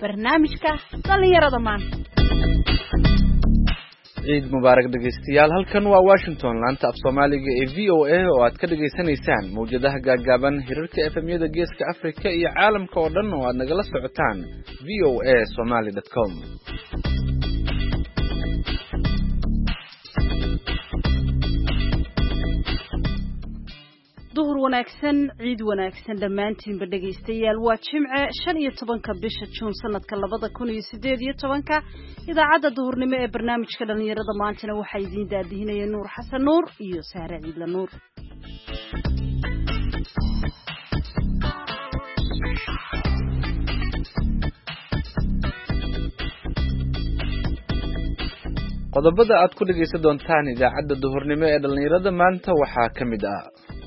barnaamijka dhalinyarada maanta. ciid mubaarak dhageystayaal, halkan waa Washington, laanta af Soomaaliga ee VOA oo aad ka dhageysanaysaan mowjadaha gaagaaban hirarka FM-yada Geeska Afrika iyo caalamka oo dhan oo aad nagala socotaan voasomali.com. duhur wanaagsan, ciid wanaagsan dhammaantiinba dhageystayaal. waa Jimce 15 bisha Juun sanadka 2018. idaacadda duhurnimo ee barnaamijka dhalinyarada maantana waxaa idiin daadihinaya Nuur Xasan Nuur iyo Saare Ciidla Nuur. qodobada aad ku dhageysan doontaan idaacadda duhurnimo ee dhalinyarada maanta waxaa ka mid ah: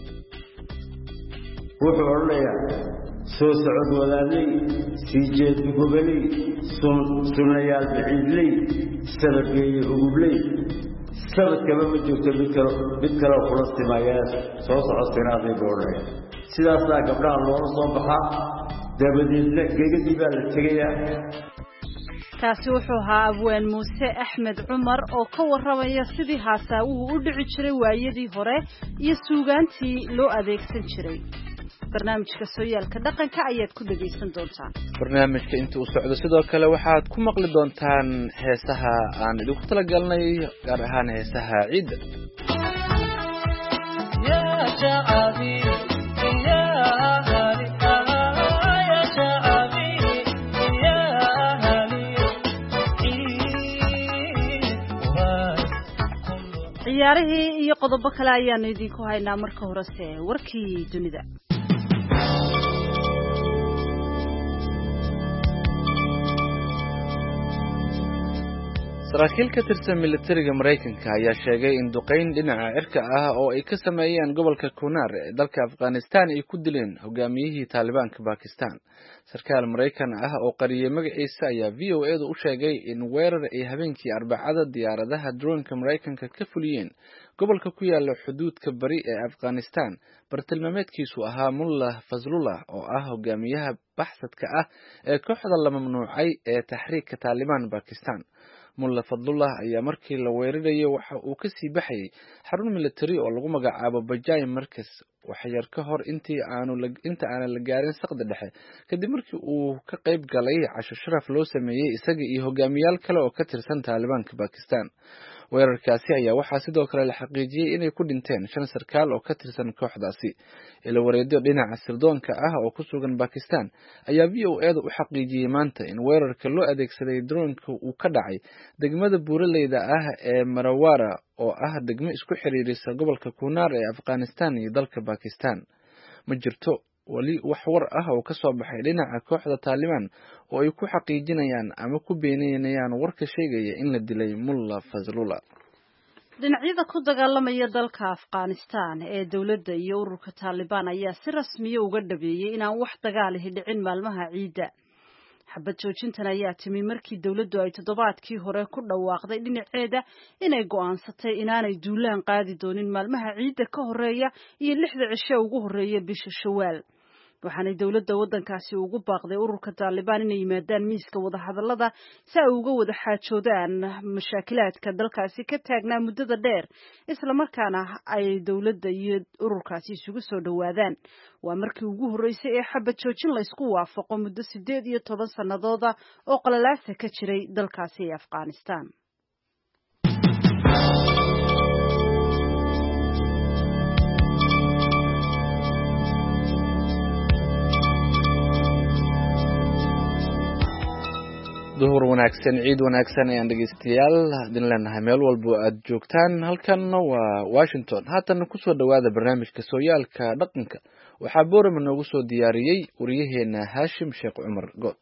wuxuu oranayaa soo socod wadaadley, sii jeed goboley, sunnayaal baciidley, sabageeye ugubley, sabadkaba ma joogto mid kaloo kula simayaa soo socod sinaaday buu oranayaa. sidaasaa gabdhaha loola soo baxaa, dabadeedna geegadii baa la tegayaa. kaasi wuxuu ahaa Abwaan Muuse Axmed Cumar oo ka warramaya sidii haasaawuhu u dhici jiray waayadii hore iyo suugaantii loo adeegsan jiray. barnaamijka sooyaalka dhaqanka ayaad ku dhageysan doontaan. barnaamijka inta uu socdo sidoo kale waxaad ku maqli doontaan heesaha aan idinku talagalnay, gaar ahaan heesaha ciidda. ciyaarihii iyo qodobo kale ayaanu idinku haynaa. marka horese warkii dunida. saraakiil ka tirsan militariga Mareykanka ayaa sheegay in duqeyn dhinaca cirka ah oo ay ka sameeyeen gobolka Kunar ee dalka Afghanistan ay ku dileen hogaamiyihii Talibanka Pakistan. sarkaal Mareykan ah oo qariyay magaciisa ayaa VOA u sheegay in weerar ay habeenkii Arbacada diyaaradaha drone-ka Mareykanka ka fuliyeen gobolka ku yaala xuduudka bari ee Afghanistan. bartilmaameedkiisu ahaa Mullah Fazlullah oo ah hogaamiyaha baxsadka ah ee kooxda la mamnuucay ee Tahriirka Taliban Pakistan. Mullah Fadlullah ayaa markii la weerarayay waxa uu ka sii baxayay xarun military oo lagu magacaabo Bajaj Markaz waxyar ka hor inta aan la gaarin saqda dhexe, kadib markii uu ka qayb galay casho sharaf loo sameeyay isaga iyo hogaamiyaal kale oo ka tirsan Talibanka Pakistan. weerarkaasi ayaa waxaa sidoo kale la xaqiijiyay inay ku dhinteen 5 sarkaal oo ka tirsan kooxdaasi. ila wareedyo dhinaca sirdoonka ah oo ku sugan Pakistan ayaa VOA u xaqiijiyay maanta in weerarka loo adeegsaday drone-ka uu ka dhacay degmada buuraleyda ah ee Marawara oo ah degmo isku xiriirisa gobolka Kunar ee Afghanistan iyo dalka Pakistan. ma jirto wali wax war ah oo ka soo baxay dhinaca kooxda Taliban oo ay ku xaqiijinayaan ama ku beeninayaan warka sheegaya in la dilay Mullah Fazlullah. dhinacyada ku dagaalamaya dalka Afghanistan ee dawladda iyo ururka Taliban ayaa si rasmi ah uga dhabeeyay inaan wax dagaal ah dhicin maalmaha ciidda. xabad joojintan ayaa timi markii dawladdu ay toddobaadkii hore ku dhawaaqday dhinaceeda inay go'aansatay inaanay duulaan qaadi doonin maalmaha ciidda ka horeeya iyo 6 cisho ugu horeeya bisha Shawaal. waxaanay dawladda waddankaasi ugu baaqday ururka Taliban inay yimaadaan miiska wadahadallada si ay uga wada xaajoodaan mashaakilaadka dalkaasi ka taagnaa muddada dheer, isla markaana ay dawladda iyo ururkaasi isugu soo dhawaadaan. waa markii ugu horeysay ee xabad joojin la isku waafaqo muddo 18 sannadood oo qalalaasa ka jiray dalkaasi ee Afghanistan. duhur wanaagsan, ciid wanaagsan ayaan dhageystayaal idin leenahay meel walba aad joogtaan. halkanna waa Washington. haatan ku soo dhawaada barnaamijka sooyaalka dhaqanka. waxaa boorama noogu soo diyaariyay wariyaheena Haashim Sheekh Cumar Good.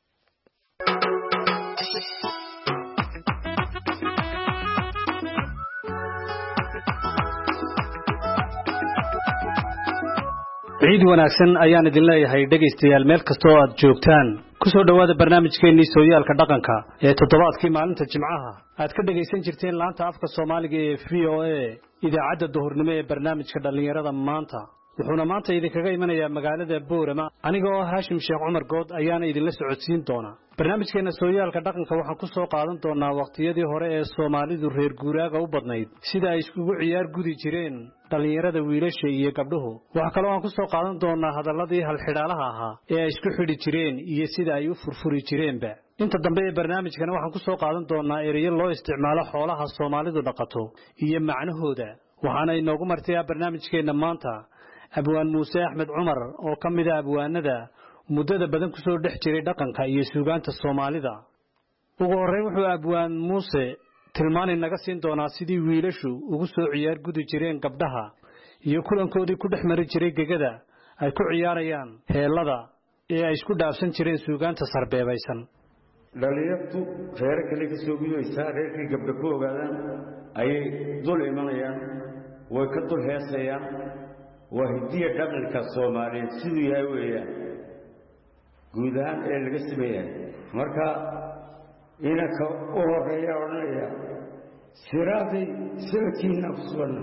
ciid wanaagsan ayaan idin leeyahay dhageystayaal meel kasta oo aad joogtaan. ku soo dhawaada barnaamijkeennii sooyaalka dhaqanka ee toddobaadkii maalinta Jimcaha aad ka dhageysan jirteen laanta afka Soomaaliga ee VOA idaacadda duhurnimo ee barnaamijka dhalinyarada maanta. wuxuuna maanta idinkaga imanayaa magaalada Boorama anigoo Haashim Sheekh Cumar Good ayaana idinla socodsiin doona barnaamijkeena sooyaalka dhaqanka waxaan ku soo qaadan doonaa waqtiyadii hore ee Soomaalidu reer guuraaga u badnayd sida ay iskugu ciyaar gudi jireen dhalinyarada wiilasha iyo gabdhuhu waxa kale oo aan ku soo qaadan doonaa hadalladii hal xidhaalaha ahaa ee ay isku xidhi jireen iyo sida ay u furfuri jireenba inta dambe ee barnaamijkana waxaan ku soo qaadan doonaa ereyo loo isticmaalo xoolaha Soomaalidu dhaqato iyo macnahooda waxaana inoogu martiyaa barnaamijkeena maanta abwaan Muuse Axmed Cumar oo ka mid ah abwaanada muddada badan ku soo dhex jiray dhaqanka iyo suugaanta Soomaalida ugu horreyn wuxuu abwaan Muuse tilmaanay naga siin doonaa sidii wiilashu ugu soo ciyaar gudi jireen gabdhaha iyo kulankoodii ku dhex mari jiray gegada ay ku ciyaarayaan heelada ee ay isku dhaafsan jireen suugaanta sarbeebaysan dhalinyartu reer kale ka soo gudaysaa reerkii gabdha ku ogaadaan ayay dul imanayaan way ka dul heesayaan waa hidiya dhaqanka Soomaaliyeed siduu yahay weeyaan guud ahaan ee laga sameeyay marka inaka u horeeya oranaya siraaday sirkiina kusban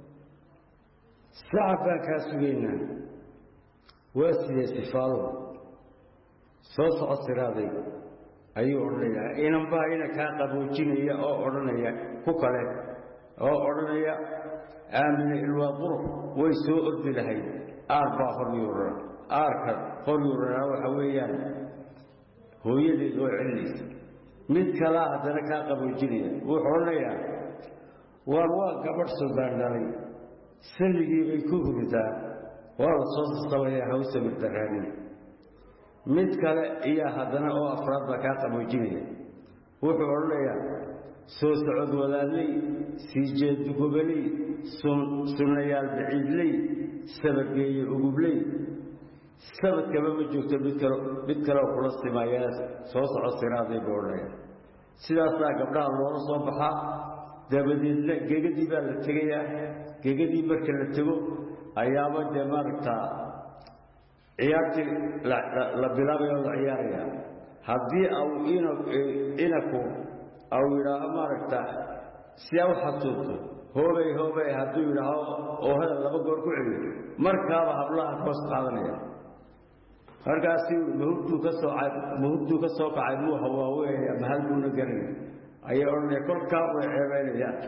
saaba ka sugayna waa sidee sifaalo soo socod siraaday ayuu oranaya inaan baayna ka qaboojinaya oo oranaya ku kale oo oranaya آمن الوضر ويسوء الدلهي أربع خريورا أركض خريورا وحويا هو يدي ذو عليس من كلاه تركا قبل جريا وحوليا والله قبر سلطان داري سلقي بيكوه بتا والصوص الصوية حوسة بالترهاني من كلا إياه هدنا أو أفراد بكا قبل جريا وحوليا سوس عد ولالي سيجد قبلي سنيال بعيد لي سبكي عقبلي سبك كما مجوكت بذكر وخلص ما ياس سوس عصيراتي بورنيا سيداسا قبلها الله صبحا دابدي جيجدي بالتغيا جيجدي مركل التغو أيام دماركتا عيارتي لا بلابي ولا عياريا هدي أو إنكو أو إلى أماركتا سياو حطوطو هوبي هدو إلى أو هذا لغبور كعلي مركابة هبلاها كوست قادنيا هرقاسي مهدو كسو قعدو هواوي مهلبو نقرن أي أرني كل كابو عيبين ياك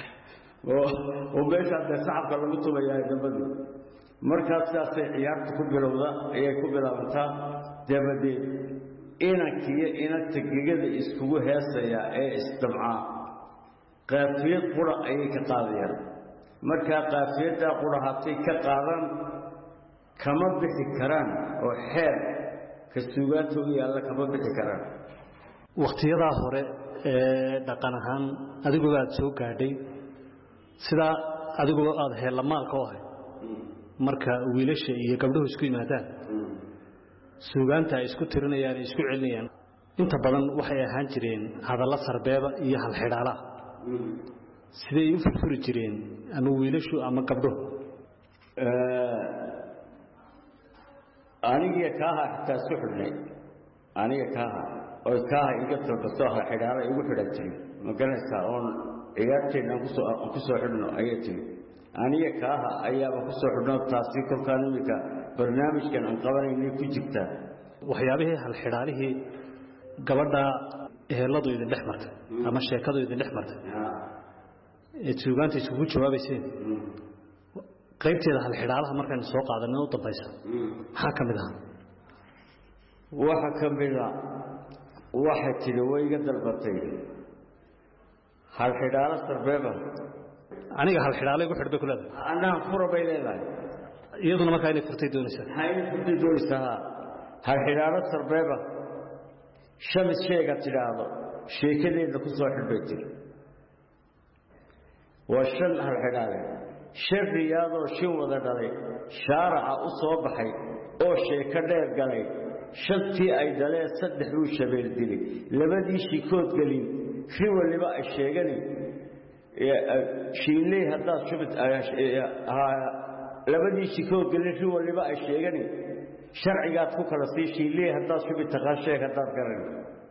وبيش عند سعب قلمتو بياي دبدو مركاب ساسي عيارتو كبيروضا أي كبيرا دبدي إنك تجيجد إسكوه هسيا استمعا قافية قرى أي كقاضية مركا قافية قرى هاتي كقاضن كما بحكران وحير كسوغاتو يالا كما بحكران waqtiyada hore dhaqan ahaan adigu aad soo gaadhay sida adigu aad heelamaanka u ahay marka wiilasha iyo gabdhuhu isku yimaadaan suugaanta ay isku tirinayaan isku celinayaan inta badan waxay ahaan jireen hadalla sarbeeba iyo hal xidhaala sidee u furfuri jireen ama wiilashu ama gabdhuhu aniga kaaha xitaa suxurnay aniga kaaha oo kaaha iga talbaso hal xidhaala igu xidhan jiray ma garanaysaa oon ciyaarteena ku soo xidhno ayay tiri aniga kaaha ayaaba ku soo xidhno taasi kolkaan imika barnaamijkan aan qabanayna ku jirta waxyaabihii hal xidhaalihii gabadha eheladu idin dhex martay ama sheekadu idin dhex martay ee suugaanta isugu jawaabayseen qaybteeda hal xidhaalaha markaan soo qaadanay u dambaysa maxaa ka mid ah waxa ka mid ah waxa tiri way iga dalbatay hal xidhaala sarbeeba aniga hal xidhaala igu xidhbay kulada anaa fura bay leedahay iyaduna markaa inay furtay doonaysaa hayna furtay doonaysaa hal xidhaala sarbeeba shamis sheega tiraahdo sheekadeeda ku soo xidhbay tiri waa shan hal xidhaale shan riyaadoo shin wada dhalay shaaraca u soo baxay oo sheeko dheer galay shantii ay dhaleen saddex uu shabeel dilay labadii shikood gelin ri waliba ay sheegani shiinley haddaad shubid labadii shikood gelin ri waliba ay sheegani sharcigaad ku kala sii shiinley haddaad shubid taqaan sheeg haddaad garan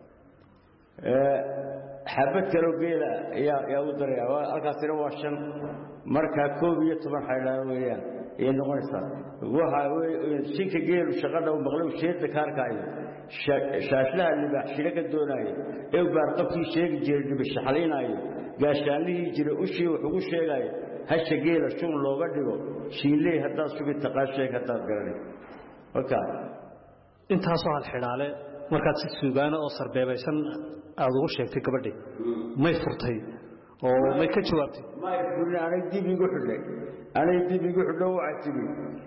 xabad kaloo geela ayaa u daraya halkaasina waa shan markaa 11 xaydhaan weeyaan ee noqonaysa waxa weey shika geelu shaqada u maqlay sheedda kaarkaayo shaashlaha libaax shirka doonaayo ee baarqabkii sheegi jiray dibasha xaleenaayo gaashaanlihii jiray ushii wuxuu ugu sheegay hasha geela shun looga dhigo shiilay hadaa sugi taqaashay hadaa garanay okay intaas oo hal xiraale markaad si suugaana oo sarbeebaysan aad ugu sheegtay gabadhii may furtay oo may ka jawaabtay may furna anay dib igu xidhay waxa tiri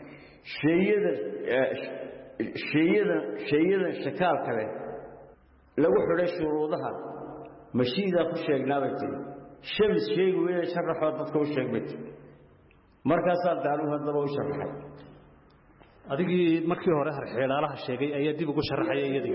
shayada shakaal kale lagu xidhay shuruudaha mashiida ku sheegnaabay tiri shamis sheegu weey sharaxo dadka u sheegmay markaas aan daalu hadaba u sharaxay adigii markii hore xeelaalaha sheegay ayaa dib ugu sharaxay iyadii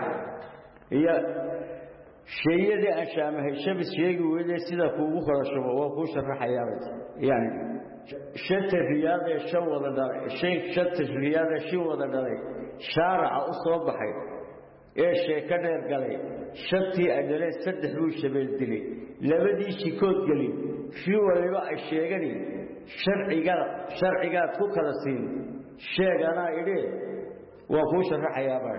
shayada ashaamahay shamis sheegu weey sida kuugu qorasho waa ku sharaxayaa yani shata riyaada shawada dhalay shata riyaada shawada dhalay shaaraca u soo baxay ee sheeka dheer galay shantii adale saddex buu shabeel dilay labadii shikood galay fi waliba ay sheegani sharciga ku kala siin sheegana idee waa ku sharaxayaa baa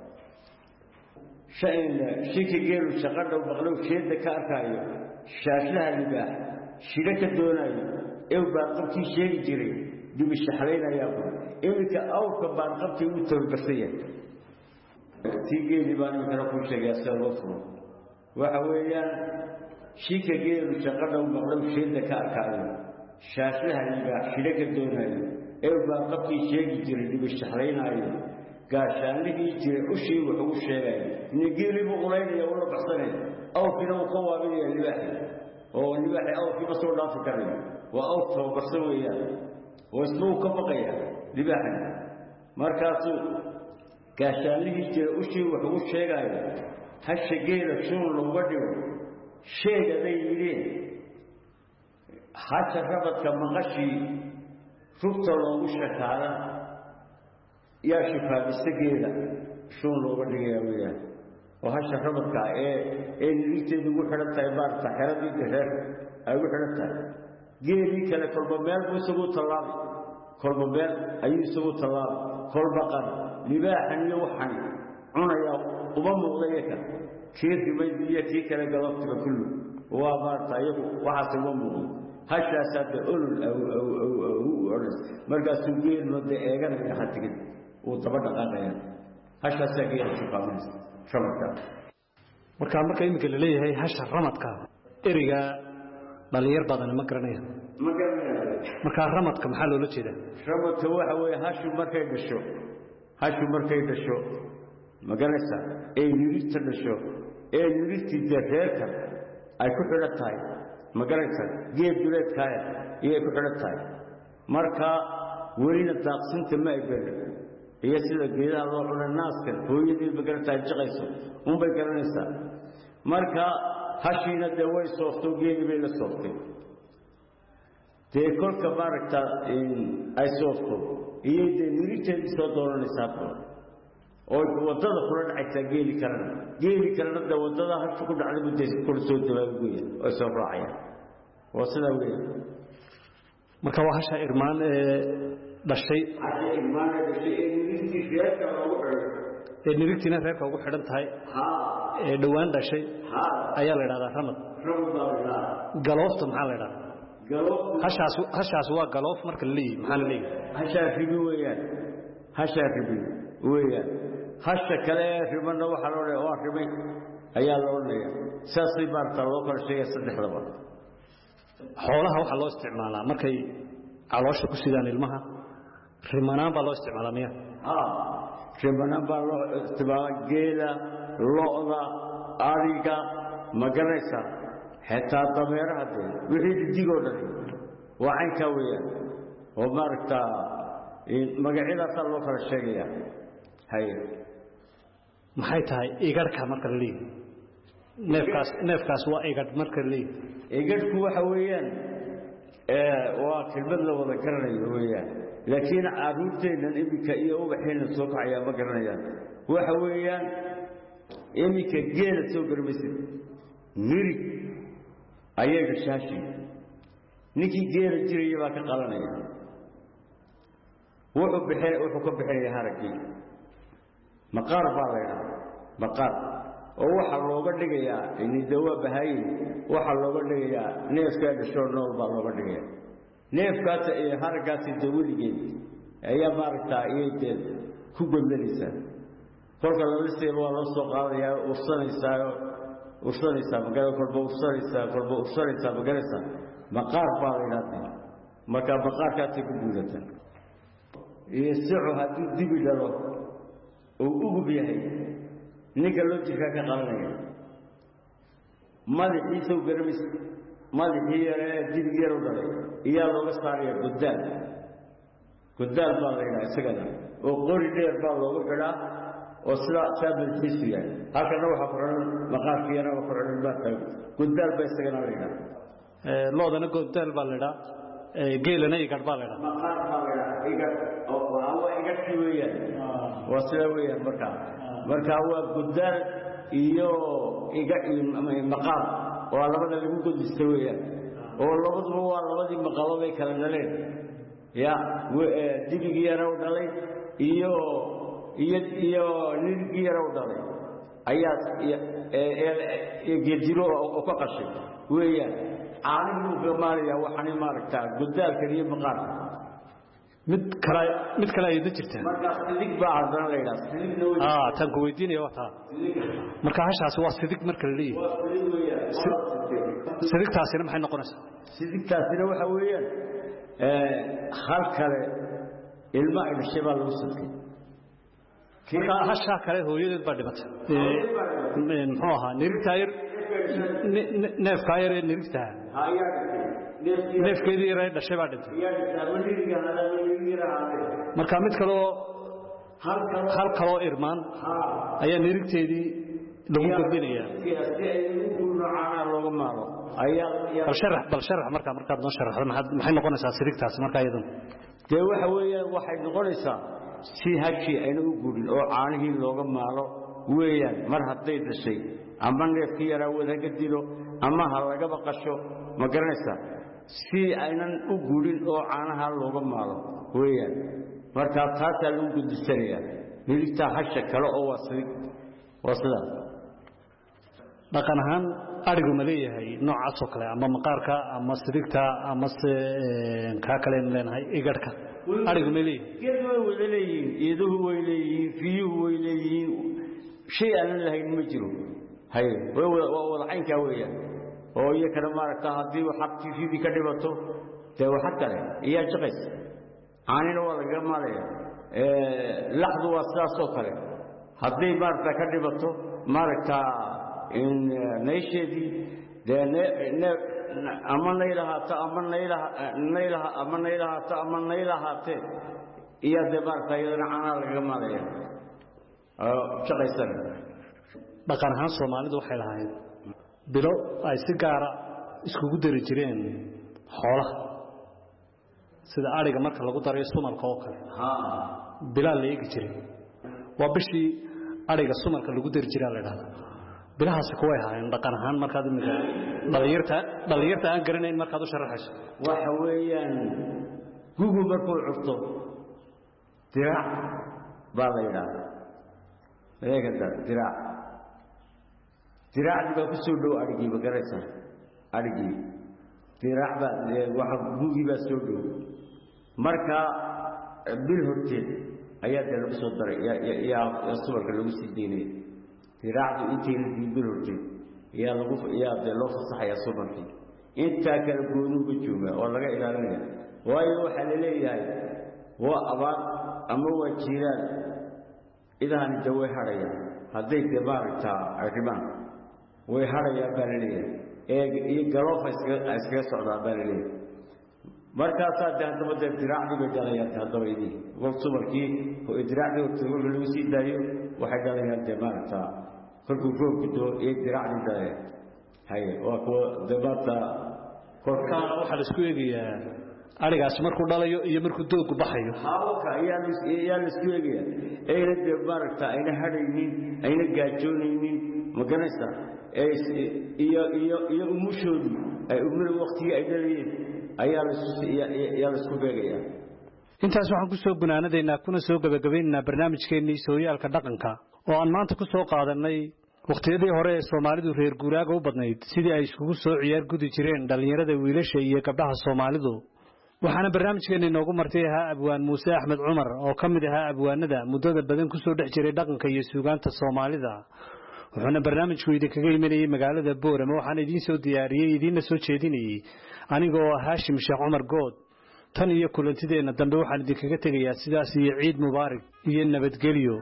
shiki geelu shaqada maqlow sheedda ka arkaayo shaashlaha libaax shirka doonayo ee baaqabkii sheegi jiray dib shaxlaynayaa imika awka baaqabkii uu tababartay tigeeli baan kala ku sheegay sababtu waxa weeyaan shika geelu shaqada maqlow sheedda ka arkaayo shaashlaha libaax shirka doonayo ee baaqabkii sheegi jiray dib shaxlaynayo gaashaanlihii jiray ushii wuxuu u sheegay in geeli buu qulaynaya wala baxsanay aw kina uu ka waabinaya libaaxi oo libaaxi aw kina soo dhaafi karay waa aw tababarsan weeyaan oo ismuu ka baqaya libaaxi markaasuu gaashaanlihii jiray ushii wuxuu u sheegay hasha geela shun looga dhigo sheegaday yideen hasha rabadka maqashii rugta loogu shakaala yaa shifaabisgeeda shun looga dhigaya weeyaan oo hasha rabadka ee nilteedu ugu xidhan tahay baarta xeradii dheer ay ugu xidhan tahay geedii kale kolba meel buu isugu tallaabay kolba meel ayuu isugu tallaabay kolba qan libaaxan iyo waxan cunaya uba muuqdayaka kii ribay iyo kii kale galabtiba kullu waa baarta iyagu waxaas uba muuqday hashaas hadda ulul au markaasuu geed wada eeganaya hatigid uu daba dhaqaaqaya hashaas geed shifaabinaysa ramadka marka imika la leeyahay hasha ramadka eriga dhalinyar badan ma garanaya marka ramadka maxaa loola jeedaa ramadka waxa weeye hashu markay dhasho maganaysa ee yirita dhasho ee yiriti dereerka ay ku xidhan tahay maganaysa geed duleedkaaya iyo ku xidhan tahay marka welina daaqsinta ma ay gaadhin iyo sida geedaha loo cunay naaska hooyadii magarataay jaqayso bay garanaysaa marka hashiina dee way soofto geedii bay la sooftay dee kolka maaragta ay soofto iyo dee niriteedii soo dooranaysaa oo wadada kula dhacaysaa geeli kalena dee wadada hashu ku dhacday mudday kula soo dabaaguya oo soo raacaya waa sidaa weeye marka waa hasha irmaan dhashay nirigtiina reerka ugu xidhan tahay ee dhowaan dhashay ayaa la yidhahdaa ramad galoofta maxaa la yidhahdaa hashaas waa galoof marka la leeyahay maxaa la leeyahay hashaa ribi weeyaan hasha kale ribana waxaa loo leeyahay waa ribay ayaa loo leeyahay saasay maarta loo kala sheegay saddexdaba xoolaha waxaa loo isticmaalaa markay caloosha ku sidaan ilmaha rimanaan baa loo isticmaalaa miya rimanaan baa loo isticmaalaa geela lo'da ariga ma garanaysaa xitaa dameeraha dee wixii digoo dhan waa caynkaa weeyaan oo maaragtaa magacyadaasaa loo kala sheegayaa haye maxay tahay igadhka marka la leeyahay neefkaas waa igadh marka la leeyahay igadhku waxa weeyaan waa kelmad la wada garanayo weeyaan laakiin caruurteennan iminka iyo ubaxeenna soo kacayaa ma garanayaan waxa weeyaan iminka geela soo garmaysid mirig ayay dhashaashi ninkii geela jiraya baa ka qalanaya wuxuu ka bixinaya haragii maqaar baa la yidhaahdaa maqaar oo waxaa looga dhigayaa ini dawaa bahayin waxaa looga dhigayaa neefkaa dhashoo nool baa looga dhigaya neefkaas iyo haraggaasi dawaligeed ayaa maaragtaa iyay dee ku godlanaysaa kolka lalisteeba waa loo soo qaadayaa ursanaysaa kolba ursanaysaa magaraysaa maqaar baa la yidhaahdaa markaa maqaarkaasay ku guudataa iyo sicu hadduu dibi dhalo uu ugub yahay ninka loo jirkaa ka qabanaya madaxiisaw garamis madaxii yaree dibig yar u dhalay iyaa looga saaraya godaal baa la yidhaha isagana oo qori dheer baa loogu xidhaa oo saa madaxiisu yahay halkana waxaa ku xidhan maqaarkii yaraba ku xidhan baa godaal baa isagana la yidhaha loodana godaal baa la yidhaha geelana igadh baa la yidhaha maqaar baa la yidhaha igadh waa igadhkii weeyaan waa sidaa weeyaan markaa waa godaal iyo maqaar waa labada lagu godista weeyaan oo labaduba waa labadii maqalo bay kala dhaleen ya dibigii yara u dhalay iyo nirigii yara u dhalay ayaa geediro oo ka qashay weeyaan caanihii uu gamaalayaa waxaanay maaragtaa godaalkan iyo maqaarka mid kale ayada jirtaa markaa sidig baa haddana la yidhaha sidigna tan ku weydiinaya wataa marka hashaasi waa sidig marka la leeyahay waa sidig weeyaan sidigtaasina maxay noqonaysaa sidigtaasina waxa weeyaan hal kale ilma ay dhashay baa lagu sidkay marka hashaa kale hooyadeed baa dhimatay muxuu ahaa nirigtaa yar neefkaa yar ee nirigtaa neefkeedii yar ee dhashay baa dhintay marka mid kaloo hal kaloo irmaan ayaa nirigteedii lagu gordinayaa looga maalo bal sharax markaad noo sharaxdo maxay noqonaysaa sidigtaasi markaa iyaduna dee waxa weeyaan waxay noqonaysaa si hashii ayna u gurin oo caanihii looga maalo weeyaan mar hadday dhashay ama neefkii yaraa wadaga dilo ama ha lagaba qasho ma garanaysaa si aynan u gurin oo caanaha looga maalo weeyaan markaa taasaa lagu gudisanayaa midigtaa hasha kale oo waa sidaas dhaqan ahaan arigu ma leeyahay noocaasoo kale ama maqaarka ama sidigta ama kaa kaleenu leenahay igadhka arigu ma leeyahay geed way wada leeyihiin iiduhu way leeyihiin fiyuhu way leeyihiin shay aanan lahayn ma jiro haye waa wada caynkaa weeyaan oo iyakana maaragtaa haddii xabtii fidii ka dhibato dee waxa kale iyaa jaqaysa caanina waa lagaga maalaya laxdu waa sidaasoo kale hadday maaragtaa ka dhibato maaragtaa naysheedii dee ama naylahaato ama naylahaatee iyaa dee maaragtaa iyadana caanaha lagaga maalaya jaqaysana dhaqan ahaan soomaalidu waxay lahayd bilo ay si gaara iskugu dari jireen xoolaha sida ariga marka lagu darayo sumalka oo kale bilaa la eegi jiray waa bishii ariga sumalka lagu dari jiraa la idhahdaa bilahaasi kuway ahaayeen dhaqan ahaan markaad imika dhalinyarta aan garanayn markaad u sharaxayso waxa weeyaan gugu markuu curto diraac baa la yidhaahdaa eegada diraacdii baa ku soo dhow arigii ma garaysaa arigii diraac baa gugii baa soo dhow marka bil horteed ayaa dee lagu soo daray yaa subalka lagu sii daynaya diraacdu intayna bil horteed yaa dee loo fasaxayaa subalkii intaa kale goonuuga jooga oo laga ilaalinaya waayo waxaa la leeyahay waa abaar ama waa jiiraan idahani dee way hadhayaan hadday dee maaragtaa arrimaan way hadhayaan baa la leeyahay iyo galoofa iskaga socdaan baa la leeyahay markaasaa dee haddaba dee diraacdii bay dhalayaan haddaba idii subalkii diraacdii horteed kolka lagu sii daayo waxay dhalayaan dee maaragtaa kolkuu roobku doo iyo diraacdii dhalayaan haye waa kuwa dee maarta kolka waxaa la isku eegayaa arigaasi markuu dhalayo iyo markuu doogu baxayo hawka ayaa la isku eegaya ayna dee maaragtaa ayna hadhaynin ayna gaajoonaynin ma garanaysaa iyo umushoodii ay umada waktigii ay dhalayeen ayaa la isku beegayaa intaas waxaan ku soo gunaanadeynaa kuna soo gabagabaynaynaa barnaamijkeennii sooyaalka dhaqanka oo aan maanta ku soo qaadanay waqtiyadii hore ee Soomaalidu reer guuraaga u badnayd sidii ay iskugu soo ciyaar gudi jireen dhalinyarada wiilasha iyo gabdhaha Soomaalidu waxaana barnaamijkeennii noogu martay ahaa abwaan Muuse Axmed Cumar oo ka mid ahaa abwaanada muddada badan ku soo dhex jiray dhaqanka iyo suugaanta Soomaalida wuxuuna barnaamijku idinkaga imanayay magaalada Boorama waxaan idiin soo diyaariyay idiinna soo jeedinayay anigoo Haashim Sheekh Cumar Good tan iyo kulantideena dambe waxaan idinkaga tegayaa sidaas iyo ciid mubaarak iyo nabadgelyo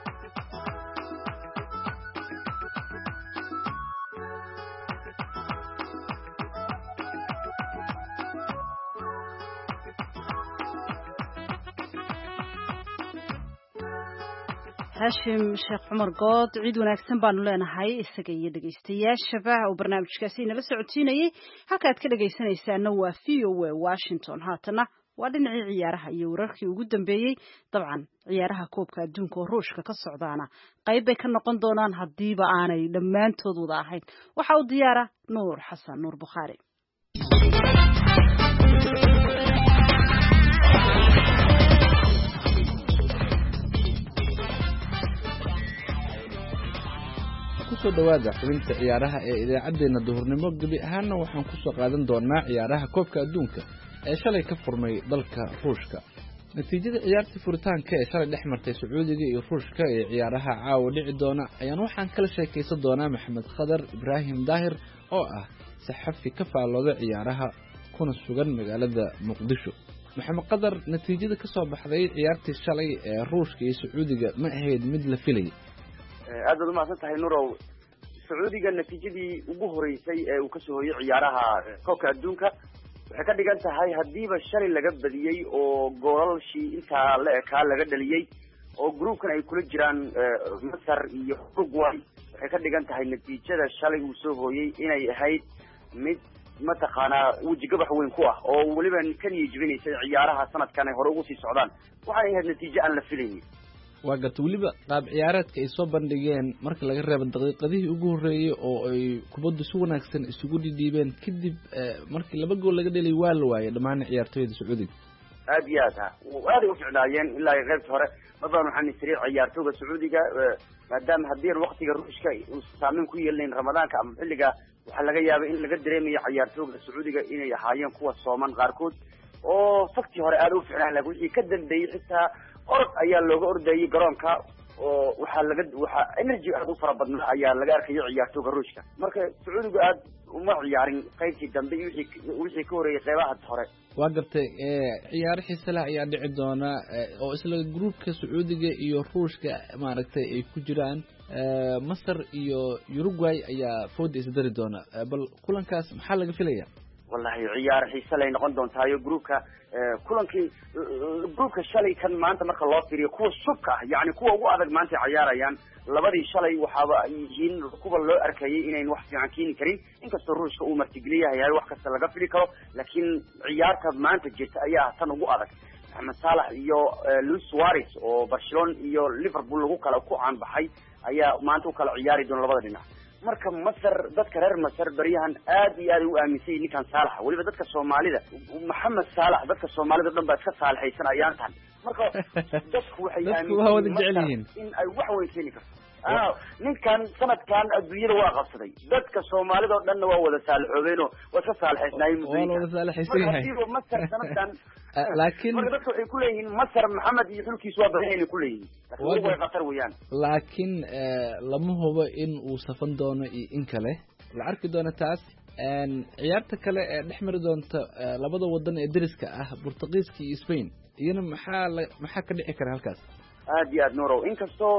هاشم شيخ عمر good ciid wanaagsan baanu leenahay isaga iyo dhageystayaashaba oo barnaamijkaasi nala socodsiinayay halka aad ka dhageysanaysaana waa VOA Washington haatana waa dhinacii ciyaaraha iyo wararkii ugu dambeeyay dabcan ciyaaraha koobka adduunka oo Ruushka ka socdaana qayb bay ka noqon doonaan hadiiba aanay dhammaantood wada ahayn waxa uu diyaara Nuur Xasan Nuur Bukhari kusoo dhawaada xubinta ciyaaraha ee idaacadeena duhurnimo gabi ahaanna waxaan ku soo qaadan doonaa ciyaaraha koobka adduunka ee shalay ka furmay dalka Ruushka natiijada ciyaartii furitaanka ee shalay dhex martay Sacuudiga iyo Ruushka ee ciyaaraha caawa dhici doona ayaan waxaan kala sheekaysan doonaa Maxamed Khadar Ibrahim Daahir oo ah saxafi ka faalooda ciyaaraha kuna sugan magaalada Muqdisho Maxamed Khadar natiijada ka soo baxday ciyaartii shalay ee Ruushka iyo Sacuudiga ma ahayd mid la filayay aad baad umahadsan tahay Nurow Sacuudiga natiijadii ugu horeysay ee uu ka soo hoyay ciyaaraha koobka adduunka waxay ka dhigan tahay hadiiba shalay laga badiyay oo goolashii inta la ekaa laga dhaliyay oo groupkan ay kula jiraan Masar iyo Uruguay waxay ka dhigan tahay natiijada shalay uu soo hoyay inay ahayd mid mataqaana wajigabax weyn ku ah oo waliba kan yijibinaysa ciyaaraha sanadkan ay hore ugu sii socdaan waxay ahayd natiijo aan la filaynin waa garta waliba qaab ciyaareedka ay soo bandhigeen marka laga reebo daqiiqadihii ugu horeeyay oo ay kubaddu si wanaagsan isugu dhidhiibeen kadib markii laba gool laga dhelay waa la waayay dhammaan ciyaartooyda Sacuudiga aad iyo aad u ficnaayeen ilaa qaybta hore madan waxaan isriic ciyaartooyda Sacuudiga maadaama hadii waqtiga Ruushka uu saameyn ku yeeleen Ramadaanka ama xilliga waxa laga yaabay in laga dareemayo ciyaartooyda Sacuudiga inay ahaayeen kuwa sooman qaarkood oo fakti hore aad u ficnaa laakiin wixii ka dambeeyay xitaa orod ayaa looga ordayay garoonka oo waxa energy aad u fara badan ayaa laga arkay ciyaartooyda Ruushka marka Sacuudiga aad uma ciyaarin qaybtii dambe wixii ka horeeyay qaybaha hore waa gartay ciyaar xiiso leh ayaa dhici doona oo isla groupka Sacuudiga iyo Ruushka maaragtay ay ku jiraan Masar iyo Uruguay ayaa fooda isdari doona bal kulankaas maxaa laga filayaa wallahi ciyaar xiiso leh noqon doonta groupka kulankii groupka shalay kan maanta marka loo fiiriyo kuwa subka yaani kuwa ugu adag maanta ciyaarayaan labadii shalay waxaba yihiin kuwa loo arkayay inay wax fiican keeni karin inkastoo Ruushka uu martigeliyahay wax kasta laga fili karo laakiin ciyaarta maanta jirta ayaa tan ugu adag Mohamed Salah iyo Luis Suarez oo Barcelona iyo Liverpool lagu kala ku caan baxay ayaa maanta u kala ciyaari doona labada dhinac marka Masar dadka reer Masar bariyahan aad iyo aad u aaminsan ninkan Salah waliba dadka Soomaalida Mohamed Salah dadka Soomaalida dhan baa iska saalixaysan ayaan tan marka dadku waxay aaminsan in ay wax weyn keeni karto ninkan sanadkan adduunyada waa qabsaday dadka Soomaalida oo dhan waa wada saalixoobeen oo wada saalixaysnaayeen muddo Masar sanadkan laakiin marka dadku waxay ku leeyihiin Masar Maxamed iyo xulkiisu waa baahan ku leeyihiin laakiin way qatar weeyaan laakiin lama hubo in uu safan doono in kale la arki doono taas ciyaarta kale ee dhexmari doonta labada wadan ee dariska ah Portugiiska iyo Spain iyana maxaa ka dhici kara halkaas aad iyo aad Nurow inkastoo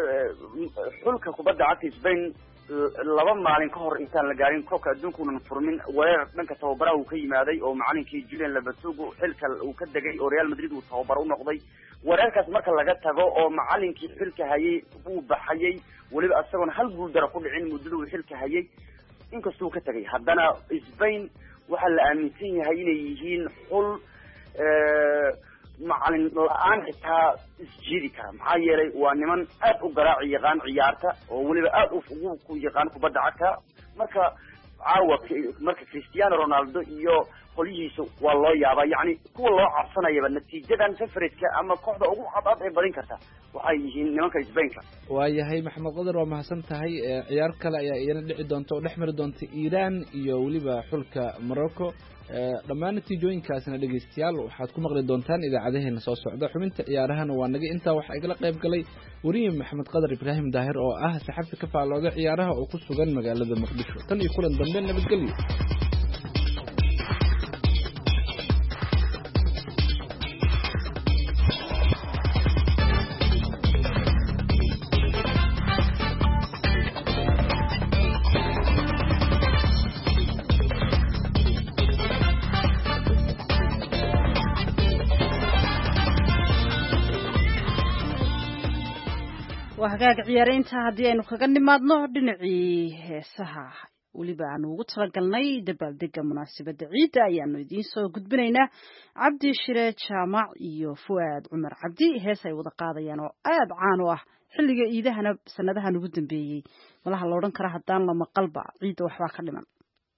xulka kubadda cagta Spain laba maalin ka hor intaan la gaarin koobka adduunka una furmin weerar dhanka tababaraha uu ka yimaaday oo macallinkii Julian Lopetegui xilka uu ka dagay oo Real Madrid uu tababar u noqday weerarkaas marka laga tago oo macallinkii xilka hayay uu baxayay waliba asagoon hal guul dara ku dhicin muddada uu xilka hayay inkastoo ka tagay haddana Spain waxa la aaminsan yahay inay yihiin xul macallin la'aan xitaa isjiidi kara maxaa yeelay waa niman aad u garaaci yaqaan ciyaarta oo waliba aad u yaqaan kubadda cagta marka caawa marka Cristiano Ronaldo iyo qolihiisa waa loo yaabaa yacni kuwa loo cabsanayaba natiijadan favoriteka ama kooxda ugu cadcad ee badin karta waxay yihiin nimanka Spainka. waayahay maxamed qadar waa mahadsan tahay ciyaar kale ayaa iyana dhici doonta oo dhex mari doonta Iran iyo waliba xulka Morocco dhammaan natiijooyinkaasna dhageystayaal waxaad ku maqli doontaan idaacadaheena soo socda xubinta ciyaarahan waa naga intaa waxa igala qayb galay wariye maxamed qadar Ibrahim Daahir oo ah saxafi ka faalooda ciyaaraha oo ku sugan magaalada Muqdisho tan iyo kulan dambe nabadgelyo. hagaag ciyaaraynta haddii aynu kaga nimaadno dhinacii heesaha weliba aanu ugu talagalnay dabaaldega munaasabadda ciidda ayaanu idiin soo gudbinaynaa cabdi shire jaamac iyo fuaad cumar cabdi hees ay wada qaadayaan oo aad caan u ah xilliga ciidahana sanadahan ugu dambeeyey malaha la odhan kara haddaan la maqalba ciidda waxbaa ka dhiman.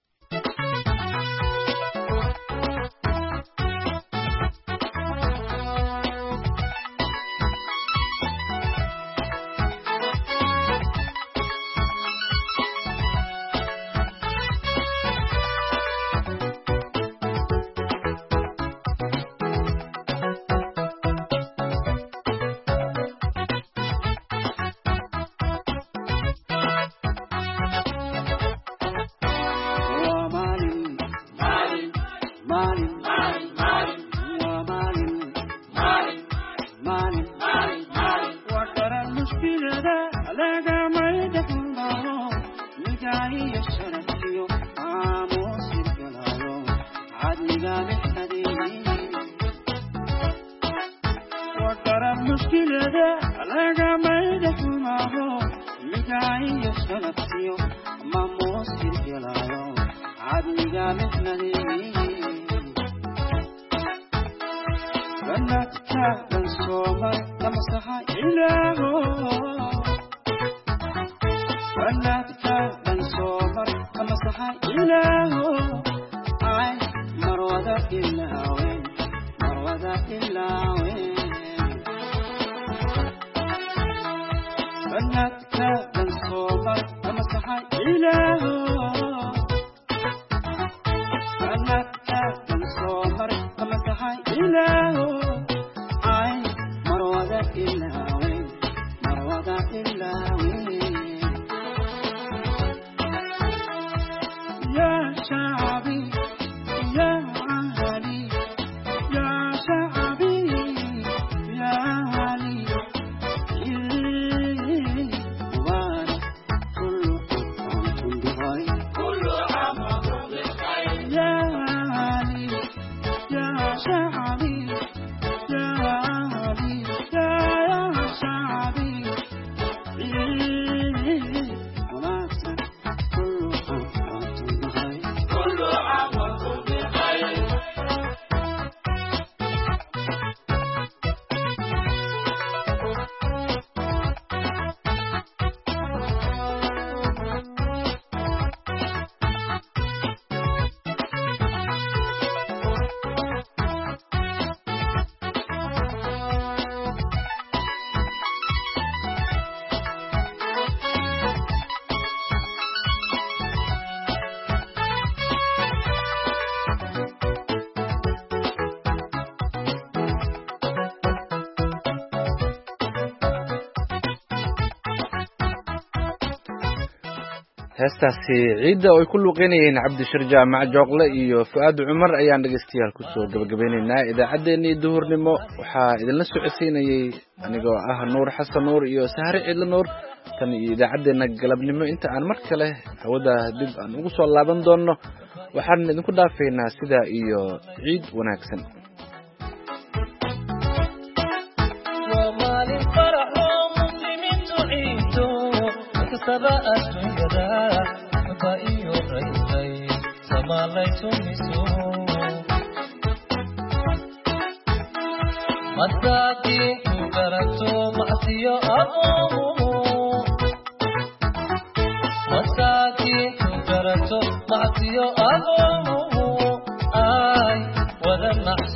heestaasi ciidda oo ay ku luuqeynayeen cabdi shir jaamac jooqle iyo fuaad cumar ayaan dhageystayaal ku soo gabagabeynaynaa idaacaddeenii duhurnimo waxaa idinla socodsiinayay anigoo ah nuur xasan nuur iyo sahre ciidle nuur tan iyo idaacaddeenna galabnimo inta aan mar kale hawada dib aan ugu soo laaban doonno waxaan idinku dhaafaynaa sidaa iyo ciid wanaagsan. Masaki tu karato masiyo amo